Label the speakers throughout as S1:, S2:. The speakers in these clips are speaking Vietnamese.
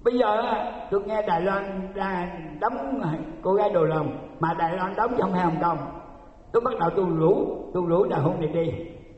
S1: Bây giờ tôi nghe Đài Loan đang đóng cô gái Đồ Lòng, mà Đài Loan đóng trong Hồng Kông. Tôi bắt đầu tôi rủ Đào Hữu này đi,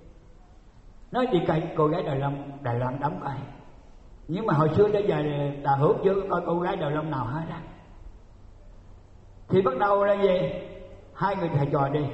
S1: nói đi coi cô gái Đài Loan đóng coi. Nhưng mà hồi xưa tới giờ Đào Hữu chưa coi cô gái Đài Loan nào hết á. Thì bắt đầu là gì? Hai người thầy trò đi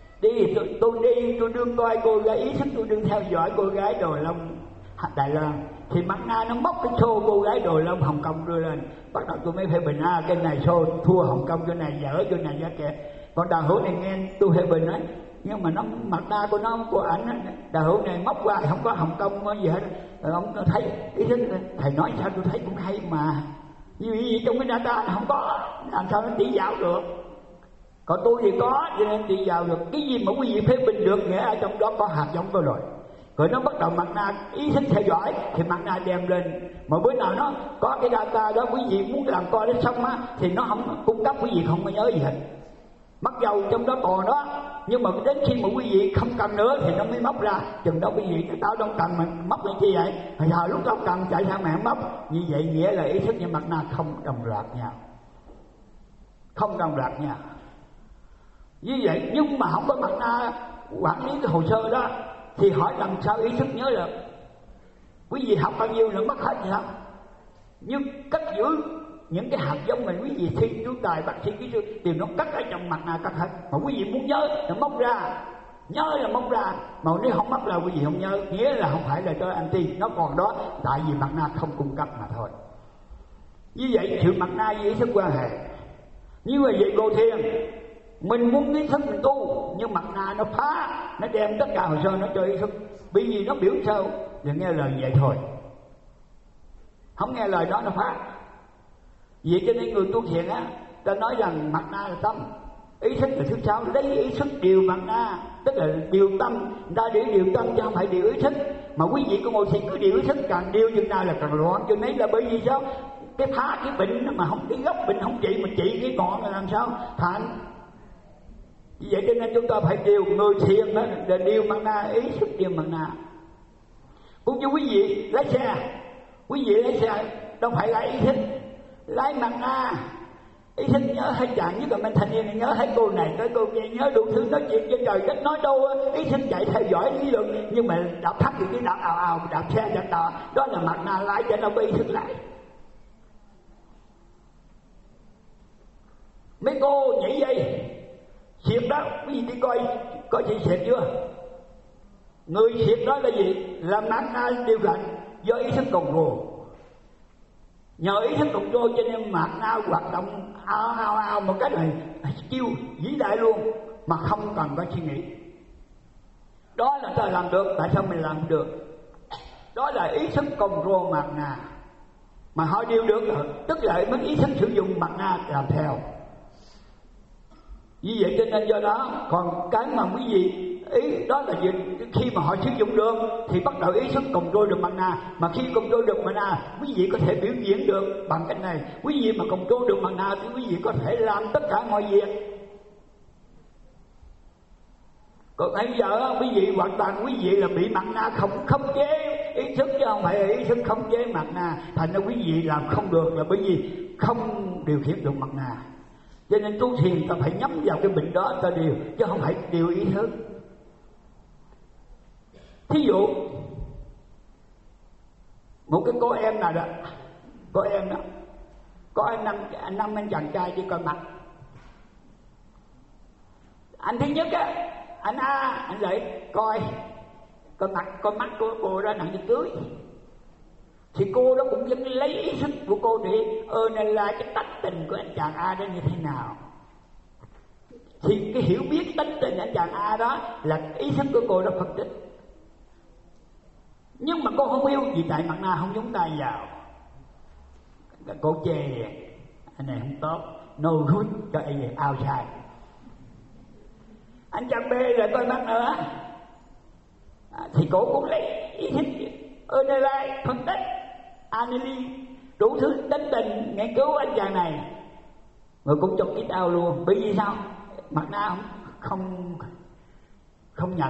S1: tôi đương coi cô gái, ý thức tôi đương theo dõi cô gái Đồ Long Đài Loan. Thì mặt na nó móc cái xô cô gái Đồ Long Hồng Kông đưa lên, bắt đầu tôi mới phê bình cái này xô thua Hồng Kông, cái này dở, cái này dở kìa. Còn Đào Hữu này nghe tôi phê bình á, nhưng mà nó mặt na của nó của ảnh á, Đào Hữu này móc qua không có Hồng Kông gì hết. Rồi ông thấy ý thức thầy nói sao tôi thấy cũng hay mà, như vậy trong cái data nó không có, làm sao nó đi vào được. Còn tôi thì có, cho nên đi vào được. Cái gì mà quý vị phê bình được nghĩa ở trong đó có hạt giống có rồi. Rồi nó bắt đầu mặt na ý thức theo dõi thì mặt na đem lên. Mà bữa nào nó có cái data đó quý vị muốn làm coi nó xong á, thì nó không cung cấp, quý vị không có nhớ gì hết. Mặc dầu trong đó còn đó, nhưng mà đến khi mà quý vị không cần nữa thì nó mới móc ra. Chừng đó quý vị tao đâu cần mình móc lên chi vậy? Hồi giờ lúc tao cần chạy sang mẹ móc. Như vậy nghĩa là ý thức với mặt na không đồng loạt nhau, không đồng loạt nhau. Như vậy nhưng mà không có mặt na quản lý cái hồ sơ đó thì hỏi làm sao ý thức nhớ được? Quý vị học bao nhiêu là mất hết sao? Nhưng cất giữ những cái hạt giống mình quý vị thi chú tài bác sĩ kỹ sư thì nó cất ở trong mặt na cất hết. Mà quý vị muốn nhớ là móc ra, nhớ là móc ra. Mà nếu không móc là quý vị không nhớ, nghĩa là không phải là cho anti, nó còn đó tại vì mặt na không cung cấp mà thôi. Như vậy sự mặt na với ý thức quan hệ. Như vậy Cô Thiền, mình muốn ý thức mình tu, nhưng mặt na nó phá, nó đem tất cả hồ sơ nó cho ý thức. Bởi vì nó biểu sao thì nghe lời vậy thôi, không nghe lời đó nó phá. Vậy cho nên người tu thiền á, ta nói rằng mặt na là tâm, ý thức là thứ sáu, lấy ý thức điều mặt na, tức là điều tâm. Người ta để điều tâm chứ không phải điều ý thức. Mà quý vị có ngồi thiền cứ điều ý thức, càng điều chừng nào là càng loạn. Cho nên là bởi vì sao? Cái phá cái bệnh mà không, cái gốc bệnh không trị mà trị cái ngọn là làm sao thành. Vì vậy cho nên chúng ta phải điều người thiền đó là điều mặt na, ý thức điều mặt na. Cũng như quý vị lái xe, quý vị lái xe đâu phải là ý thức, lái mặt na, ý thức nhớ hết chàng. Nhất là mình thanh niên nhớ hết cô này tới cô kia, nhớ đủ thứ, nói chuyện trên trời đất nói đâu, ý thức chạy theo dõi lý luận. Nhưng mà đạp thắt thì cái đạp ào ào, đạp xe đạp tò, đó là mặt na lái cho nó có ý thức lại. Mấy cô nhảy dây xiệt đó, quý vị đi coi chị xiệt chưa? Người xiệt đó là gì? Là mặt na điều khiển do ý thức control. Nhờ ý thức control cho nên mặt na hoạt động ao một cái này chiêu vĩ đại luôn mà không cần có suy nghĩ. Đó là ta làm được. Tại sao mình làm được? Đó là ý thức control mặt na. Mà họ điều được rồi, tức là mới ý thức sử dụng mặt na làm theo. Vì vậy cho nên do đó, còn cái mà quý vị ý đó là gì? Khi mà họ sử dụng được thì bắt đầu ý thức control được mặt na. Mà khi control được mặt na, quý vị có thể biểu diễn được bằng cách này. Quý vị mà control được mặt na thì quý vị có thể làm tất cả mọi việc. Còn bây giờ quý vị hoàn toàn quý vị là bị mặt na không chế ý thức, chứ không phải là ý thức không chế mặt na. Thành ra quý vị làm không được là bởi vì không điều khiển được mặt na. Cho nên tu thiền ta phải nhắm vào cái bệnh đó ta điều, chứ không phải điều ý thức. Thí dụ một cái cô em nào đó, có năm anh chàng trai đi coi mặt. Anh thứ nhất á, anh A, anh lại coi mắt của cô đó nặng như cưới. Thì cô đó cũng vẫn lấy ý thức của cô để nên là cái tánh tình của anh chàng A đó như thế nào. Thì cái hiểu biết tánh tình anh chàng A đó là ý thức của cô đó phân tích. Nhưng mà cô không yêu vì tại mặt na không nhúng tay vào. Cô chê anh này không tốt, no good cho anh này outside. Anh chàng B là coi mắt nữa, thì cô cũng lấy ý thức analyze, phân tích, analyze đủ thứ tính tình nghiên cứu anh chàng này, rồi cũng chụp ít ao luôn. Bởi vì sao? Mặt na không nhận.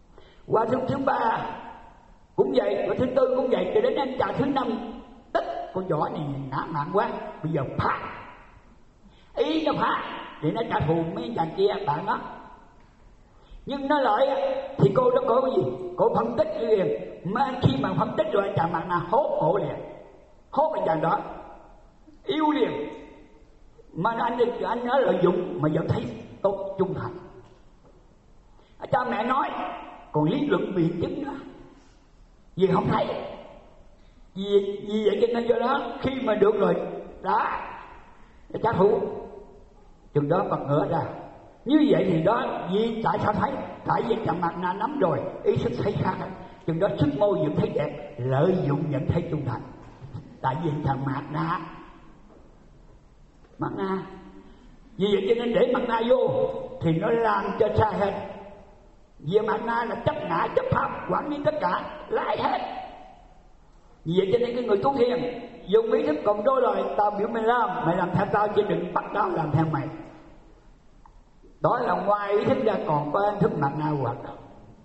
S1: Qua thứ ba cũng vậy, và thứ tư cũng vậy, cho đến anh chàng thứ năm tích con võ này ngã mạn quá, bây giờ phá. Ý nó phá thì nó trả thù mấy thằng kia bạn nó. Nhưng nó lợi thì cô đó có cái gì? Cô phân tích liền. Mà khi mà phân tích rồi chàng mặt nạ hốt cổ liền, hốt cái chàng đó yêu liền. Mà anh nó lợi dụng mà vẫn thấy tốt trung thành. Cha mẹ nói còn lý luận biện chứng đó vì không thấy. Vì vậy cho nên do đó khi mà được rồi đã trả thù chừng đó bật ngửa ra. Như vậy thì đó vì tại sao thấy? Tại vì chàng mặt nạ nắm rồi ý thức thấy khác, chừng đó sức môi vẫn thấy đẹp, lợi dụng vẫn thấy trung thành. Tại vì chàng mặt nạ vì vậy cho nên để mặt nạ vô thì nó làm cho sai hết. Vì mặt nạ là chấp ngã chấp pháp, quản lý tất cả, lại hết. Vì vậy cho nên cái người tu thiền dùng ý thức cộng đôi lời, tao biểu mày làm theo tao chứ đừng bắt tao làm theo mày. Đó là ngoài ý thức ra còn có ý thức mặt nạ hoạt động.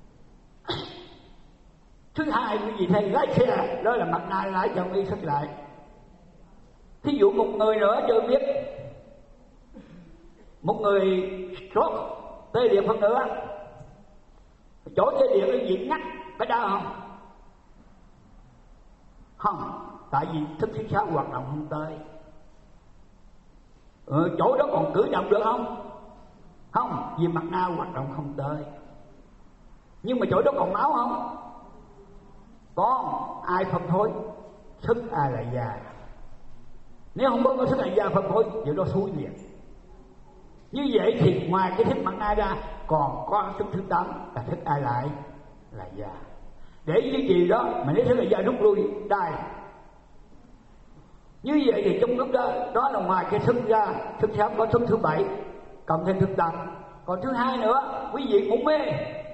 S1: Thứ hai cái gì thầy lái xe, đó là mặt nạ lái trong ý thức lại. Thí dụ một người nữa chưa biết, một người sốt tê liệt phân nữa, chỗ tê liệt cái gì ngắt có đau không? Không, tại vì thức thứ sáu hoạt động không tới. Chỗ đó còn cử động được không? Không, vì mặt nạ hoạt động không tới. Nhưng mà chỗ đó còn máu không? Có. Ai phân phối? Thức A La Gia. Nếu không có thức A La Gia phân phối thì nó thúi liền. Như vậy thì ngoài cái thức mặt nạ ra còn có thức thứ 8 là thức A La Gia. Để duy trì đó mà nếu thức A La Gia rút lui đài. Như vậy thì trong lúc đó là ngoài cái thức ra, thức 6 có thức thứ 7 cộng thêm thức 8. Còn thứ hai nữa, quý vị cũng mê.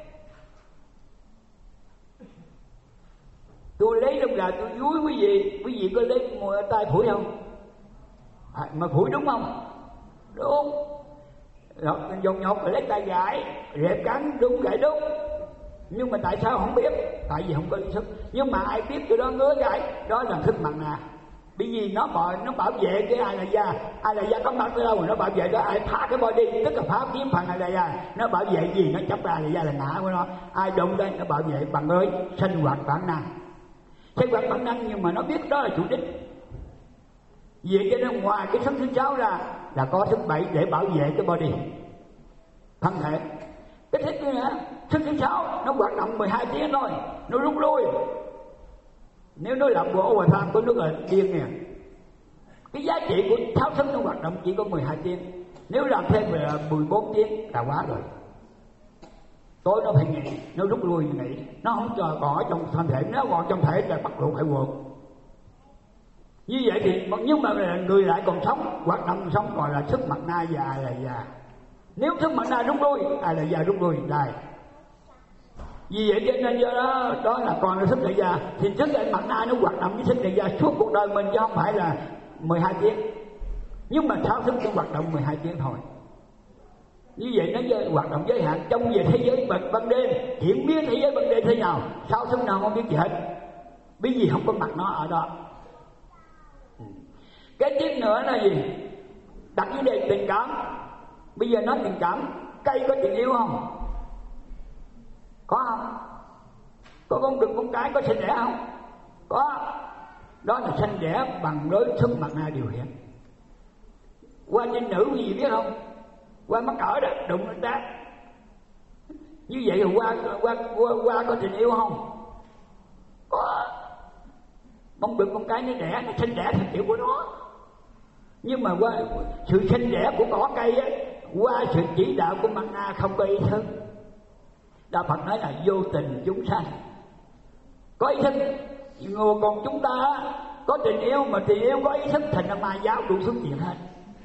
S1: Tôi lấy lúc là tôi dúi quý vị có lấy tay phủi không? Mà phủi đúng không? Đúng. Dòng nhọc rồi lấy tay gãi, rẹp cắn đúng gãi đúng. Nhưng mà tại sao không biết? Tại vì không có ý thức. Nhưng mà ai biết cái đó ngứa gãi, đó là thức mặt nạ. Bởi vì nó bảo vệ cái A La Gia có mặt tới đâu mà nó bảo vệ đó. Ai phá cái body tức là phá kiếm phần A La Gia, nó bảo vệ gì? Nó chấp A La Gia là ngã của nó. Ai đụng đây nó bảo vệ bằng ơi sinh hoạt bản năng. Sinh hoạt bản năng nhưng mà nó biết đó là chủ đích. Vì cho nên ngoài cái thức thứ 6 ra là có thức 7 để bảo vệ cái body thân thể. Cái thức kia nữa, thức thứ 6 nó hoạt động 12 tiếng thôi, nó rút lui. Nếu nó làm bộ overtime của nó là điên nè. Cái giá trị của 6 thức nó hoạt động chỉ có 12 tiếng. Nếu làm thêm là 14 tiếng là quá rồi. Tối nó phải nghỉ, nó rút lui nghỉ. Nó không cho còn ở trong thân thể, nếu còn trong thể là bắt buộc phải vượt. Như vậy thì nhưng mà người lại còn sống, hoạt động sống gọi là thức mặt nạ và A La Gia. Nếu thức mặt nạ rút lui, A La Gia rút lui đây. Vì vậy cho nên do đó là còn là thức A La Gia. Thì thức mặt nạ nó hoạt động với thức A La Gia suốt cuộc đời mình chứ không phải là 12 tiếng. Nhưng mà 6 thức nó hoạt động 12 tiếng thôi. Như vậy nó hoạt động giới hạn trong về thế giới ban đêm, diễn biến thế giới ban đêm thế nào, 6 thức nào không biết gì hết. Bởi vì không có mặt nó ở đó. Cái tiếp nữa là gì? Đặt vấn đề tình cảm. Bây giờ nói tình cảm, cây có tình yêu không? Có không? Có con đực con cái có sinh đẻ không? Có. Đó là sinh đẻ bằng đối thức mặt nạ điều khiển. Qua trinh nữ gì biết không? Qua mắc cỡ đó, đụng lên đá. Như vậy thì qua có tình yêu không? Có. Con đực con cái nó đẻ, nó sinh đẻ theo kiểu của nó. Nhưng mà qua sự sinh đẻ của cỏ cây á, qua sự chỉ đạo của mặt nạ không có ý thức. Đạo Phật nói là vô tình chúng sanh có ý thức. Còn chúng ta có tình yêu mà tình yêu có ý thức thành là ma giáo đủ xuất hiện hết.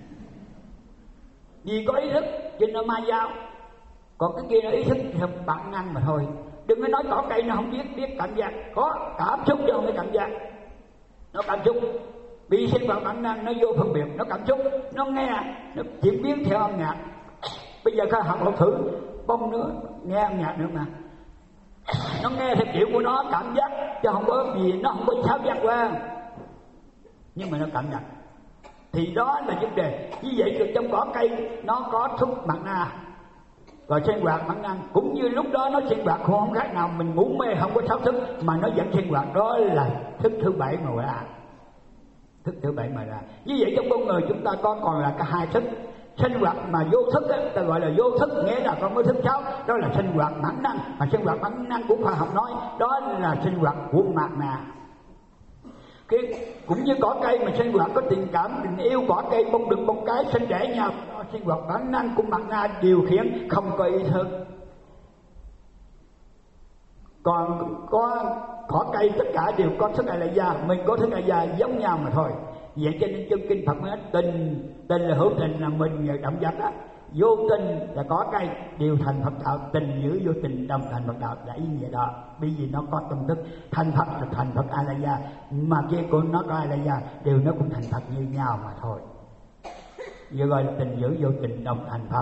S1: Vì có ý thức cho nên ma giáo. Còn cái kia nó ý thức thì bản năng mà thôi. Đừng có nói cỏ cây nó không biết cảm giác. Có cảm xúc chứ không phải cảm giác. Nó cảm xúc bị sinh vào bản năng, nó vô phân biệt, nó cảm xúc, nó nghe, nó diễn biến theo âm nhạc. Bây giờ các học thử bông nữa nghe âm nhạc nữa mà nó nghe theo kiểu của nó, cảm giác chứ không có gì, nó không có tháo giác qua. nhưng mà nó cảm nhận. Thì đó là vấn đề. Như vậy thì trong cỏ cây nó có thức mặt na, rồi sinh hoạt bản năng, cũng như lúc đó nó sinh hoạt không khác nào mình ngủ mê không có thao thức mà nó vẫn sinh hoạt. Đó là thức thứ bảy mà ra, thức thứ bảy mà ra. Như vậy trong con người chúng ta có còn là cả hai thức. Sinh hoạt mà vô thức á, ta gọi là vô thức, nghĩa là con có thức sáu, đó là sinh hoạt bản năng. Mà sinh hoạt bản năng của khoa học nói đó là sinh hoạt của mạt nạ. Cũng như cỏ cây mà sinh hoạt có tình cảm, tình yêu, cỏ cây bông đực bông cái sinh đẻ nhau, đó sinh hoạt bản năng của mạt nạ điều khiển, không có ý thức. Còn có cỏ cây tất cả đều có thức a la gia, mình có thức a la gia giống nhau mà thôi. Vậy cho nên trong kinh Phật nói tình là hữu tình, là mình và động vật á, vô tình là có cây đều thành Phật đạo, tình giữ vô tình đồng thành Phật đạo, là ý nghĩa đó. Bởi vì nó có tâm thức, thành Phật là thành Phật a la gia, mà kia của nó có a la gia, đều nó cũng thành Phật như nhau mà thôi. Vậy gọi là tình giữ vô tình đồng thành Phật.